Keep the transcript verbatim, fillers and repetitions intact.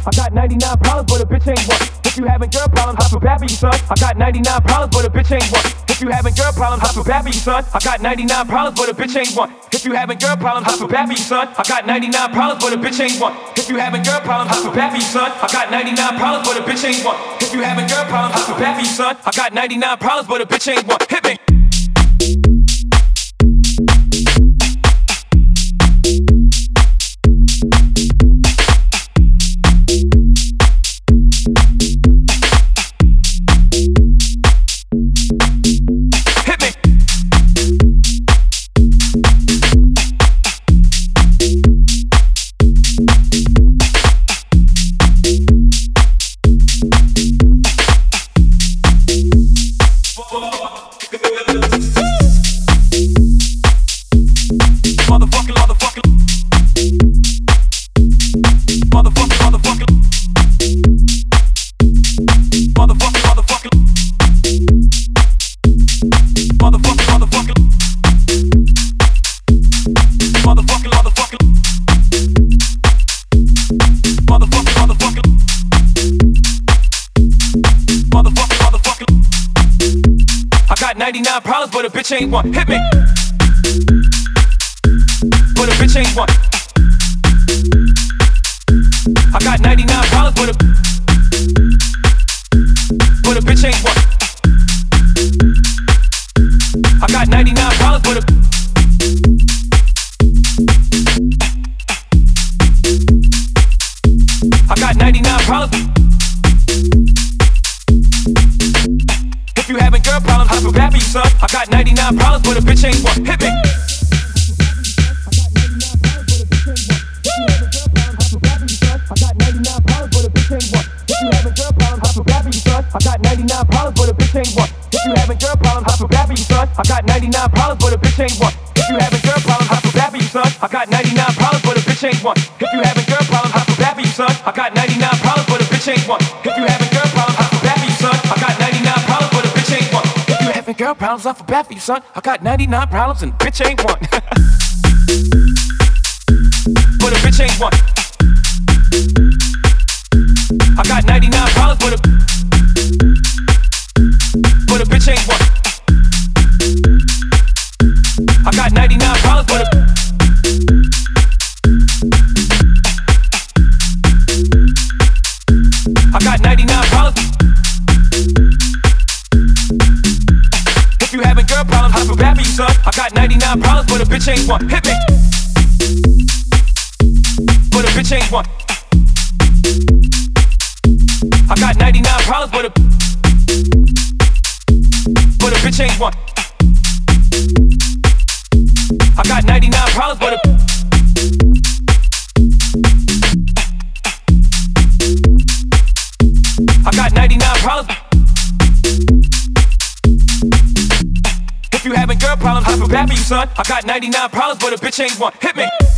I got ninety-nine problems, but a bitch ain't one. If you having girl problems, I feel bad for you, son. I got ninety-nine problems, but a bitch ain't one. If you having girl problems, I feel bad for you, son. I got ninety-nine problems, but a bitch ain't one. If you having girl problems, I feel bad for you, son. I got ninety-nine problems, but a bitch ain't one. If you having girl problems, I feel bad for you, son. I got ninety-nine problems, but a bitch ain't one. If you having girl problems, I feel bad for you, son. I got ninety-nine problems, but a bitch ain't one. Hit me. ninety-nine problems, but a bitch ain't one. Hit me. But a bitch ain't one. I got ninety-nine problems, but a but a bitch ain't one. I got ninety-nine problems, but a I got ninety-nine problems. If you having girl problems, I feel bad for you, son. I got ninety-nine problems, but a bitch ain't one. Hit me. I got ninety-nine problems, but a bitch ain't one. If you having girl problems, I feel bad for you, son. I got ninety-nine problems, but a bitch ain't one. If you having girl problems, I feel bad for you, son. I got ninety-nine problems, but a bitch ain't one. If you having girl problems, I feel bad for you, son. I got ninety-nine problems, but a bitch ain't one. If you having girl problems, I feel bad for you, son. I got ninety-nine problems, but a bitch ain't one. If you having girl problems, I feel bad for you, son. I got ninety-nine problems, but a bitch ain't one. If you having girl problems, I feel bad for you, son. I got ninety-nine problems and bitch ain't one. But a bitch ain't one. I got ninety-nine problems, but a but a bitch ain't one. I got ninety-nine problems, but a I got ninety-nine problems. If you having girl problems, I feel bad for you, son. I got ninety-nine problems, but a bitch ain't one. Hit me. But a bitch ain't one. I got ninety-nine problems, but a but a bitch ain't one. I got ninety-nine problems, but a I got ninety-nine problems. If you having girl problems, I feel bad for you, son. I got ninety-nine problems, but a bitch ain't one. Hit me.